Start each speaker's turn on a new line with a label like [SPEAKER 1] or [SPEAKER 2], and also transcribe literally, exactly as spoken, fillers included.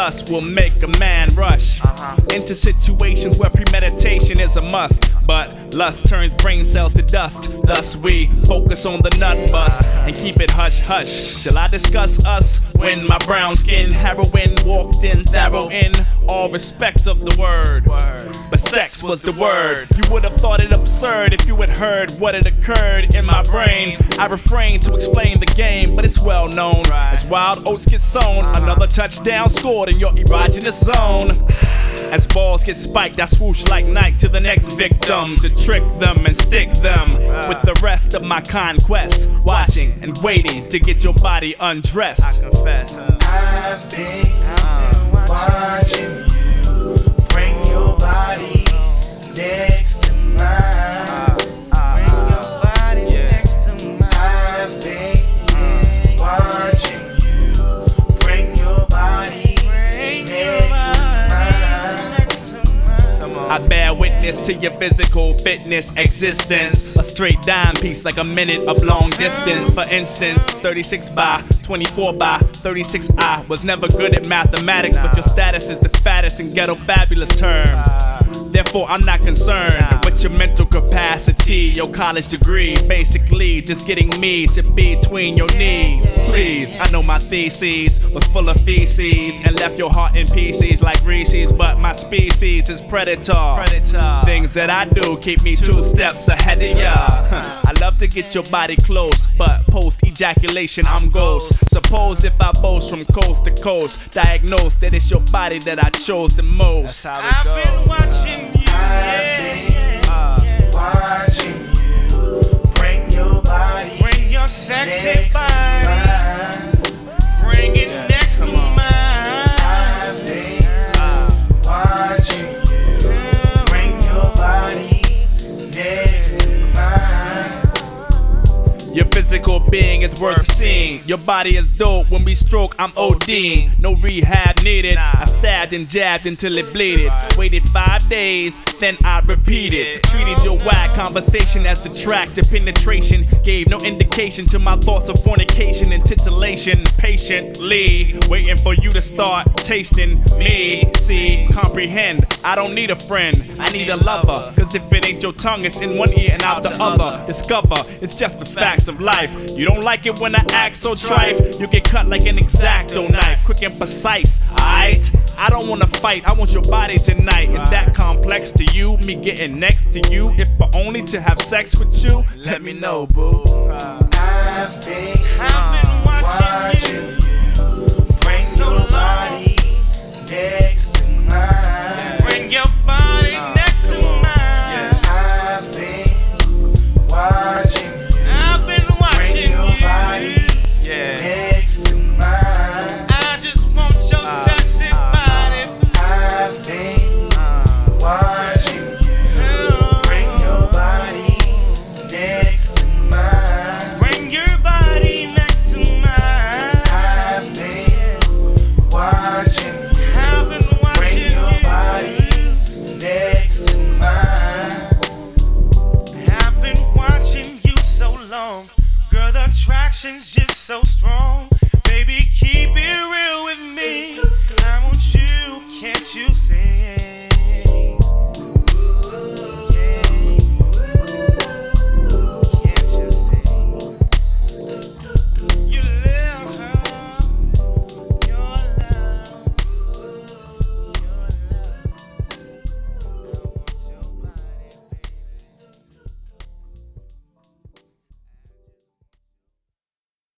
[SPEAKER 1] lust will make a man rush uh-huh. into situations where premeditation is a must. But lust turns brain cells to dust. Thus we focus on the nut bust and keep it hush hush. Shall I discuss us when my brown skin heroin walked in thorough in all respects of the word? But sex was the word. You would have thought it absurd if you had heard what had occurred in my brain. I refrain to explain the game, but it's well known. As wild oats get sown, another touchdown scored in your erogenous zone. As balls get spiked, I swoosh like Nike to the next victim to trick them and stick them with the rest of my conquest. Watching and waiting to get your body undressed. I confess, huh?
[SPEAKER 2] I've been, I've been watching you bring your body next to mine. Bring your body next to mine. I've been watching you bring your body next to mine.
[SPEAKER 1] I bear witness to your physical fitness existence. A straight dime piece like a minute of long distance. For instance, thirty-six by twenty-four by thirty-six. I was never good at mathematics, but your status is the fattest in ghetto fabulous terms. Therefore, I'm not concerned with your mental capacity, your college degree. Basically, just getting me to between your knees. Please, I know my thesis was full of feces and left your heart in pieces like Reese's. But my species is predator. predator. Things that I do keep me two steps ahead of ya. I love to get your body close, but post ejaculation, I'm ghost. Suppose if I boast from coast to coast, diagnose that it's your body that I chose the most.
[SPEAKER 2] That's how it goes. I've been watching you. I've been uh, watching you bring your body,
[SPEAKER 3] bring your sexy body, bring it
[SPEAKER 2] yeah,
[SPEAKER 3] next to
[SPEAKER 2] on.
[SPEAKER 3] mine.
[SPEAKER 2] I've been uh, watching you bring your body next to mine.
[SPEAKER 1] Your physical being is worth seeing. Your body is dope. When we stroke, I'm ODing. No rehab needed. I stabbed and jabbed until it bleeded. Waited five days, then I repeated. Treated your whack conversation as the track to penetration. Gave no indication to my thoughts of fornication and titillation. Patiently waiting for you to start tasting me. See, comprehend. I don't need a friend, I need a lover. Cause if it ain't your tongue, it's in one ear and out the other. Discover, it's just the facts of life. You don't like it when I act so trife. You get cut like an X-Acto knife, quick and precise, alright? I don't wanna fight, I want your body tonight. Is that complex to you, me getting next to you? If but only to have sex with you, let me know, boo.
[SPEAKER 2] I've been, I've been watching you bring your body next to mine.
[SPEAKER 3] Bring your body next to mine.
[SPEAKER 2] I've been watching
[SPEAKER 1] Yeah.
[SPEAKER 2] next to mine.
[SPEAKER 3] I just want your uh, sexy uh, body.
[SPEAKER 2] I've been uh, watching you bring your body next to mine.
[SPEAKER 3] Bring your body next to mine.
[SPEAKER 2] I've been watching you
[SPEAKER 3] I've been watching
[SPEAKER 2] bring your
[SPEAKER 3] you.
[SPEAKER 2] body next to mine.
[SPEAKER 3] I've been watching you so long. Girl, the attraction's just so strong. Baby, keep it real with me. I want you, can't you see it?